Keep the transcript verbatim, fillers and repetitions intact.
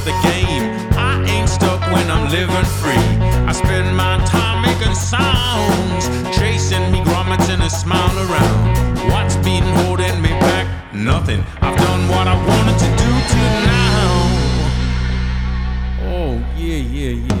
the game. I ain't stuck when I'm living free. I spend my time making sounds, chasing me grommets and a smile around. What's been holding me back? Nothing. I've done what I wanted to do till now. Oh, yeah, yeah, yeah.